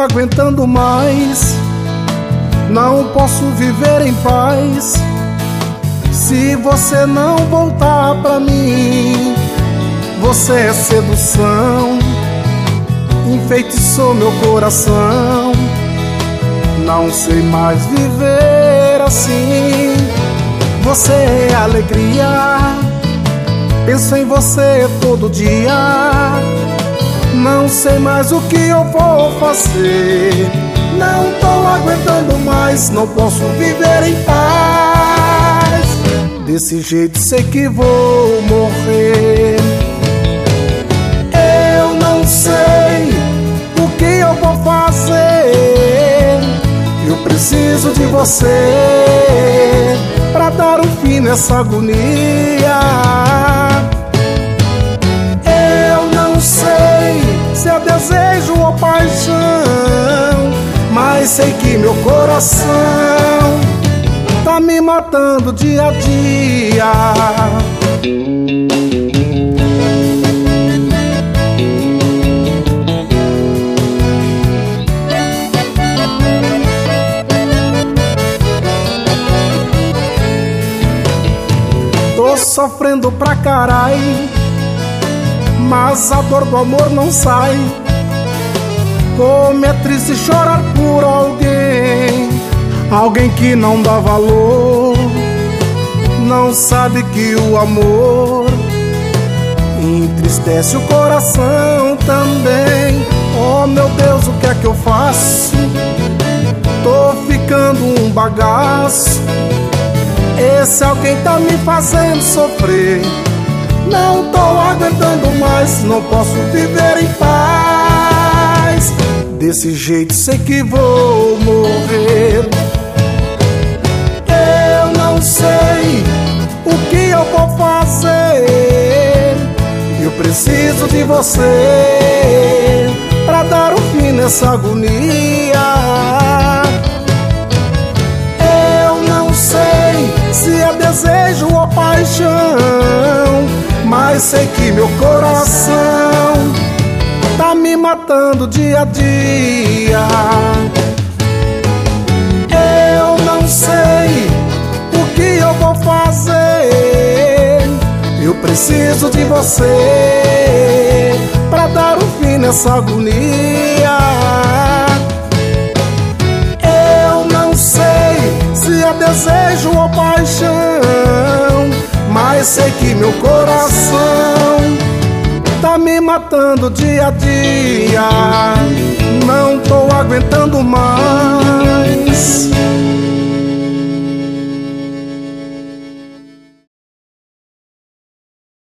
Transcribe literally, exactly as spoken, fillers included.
aguentando mais, não posso viver em paz se você não voltar pra mim. Você é sedução, enfeitiçou meu coração. Não sei mais viver assim. Você é alegria, penso em você todo dia. Não sei mais o que eu vou fazer. Não tô aguentando mais, não posso viver em paz. Desse jeito sei que vou morrer. Eu não sei o que eu vou fazer. Eu preciso de você pra dar um fim nessa agonia. Eu não sei se é desejo ou paixão, mas sei que meu coração tá me matando dia a dia. Tô sofrendo pra carai, mas a dor do amor não sai. Como é triste chorar por alguém, alguém que não dá valor. Não sabe que o amor entristece o coração também. Oh meu Deus, o que é que eu faço? Tô ficando um bagaço. Esse alguém tá me fazendo sofrer. Não tô aguentando mais, não posso viver em paz. Desse jeito sei que vou morrer. Eu não sei o que eu vou fazer. Eu preciso de você pra dar um fim nessa agonia. Eu não sei se é desejo ou paixão, mas sei que meu coração tá me matando dia a dia. Eu não sei o que eu vou fazer. Eu preciso de você pra dar um fim nessa agonia. Eu não sei se é desejo ou paixão, mas sei que meu coração tá me matando dia a dia. Não tô aguentando mais.